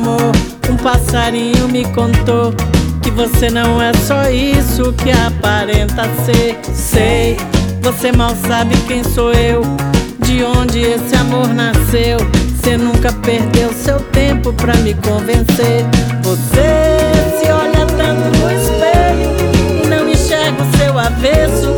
amor. Um passarinho me contou que você não é só isso que aparenta ser. Sei, você mal sabe quem sou eu, de onde esse amor nasceu. Você nunca perdeu seu tempo pra me convencer. Você se olha tanto no espelho e não enxerga o seu avesso.